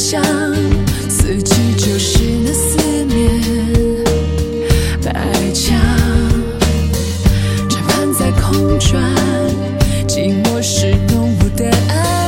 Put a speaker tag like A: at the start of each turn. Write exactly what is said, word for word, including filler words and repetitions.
A: 想，四季就是那四面白墙，转盘在空转，寂寞是浓雾的爱。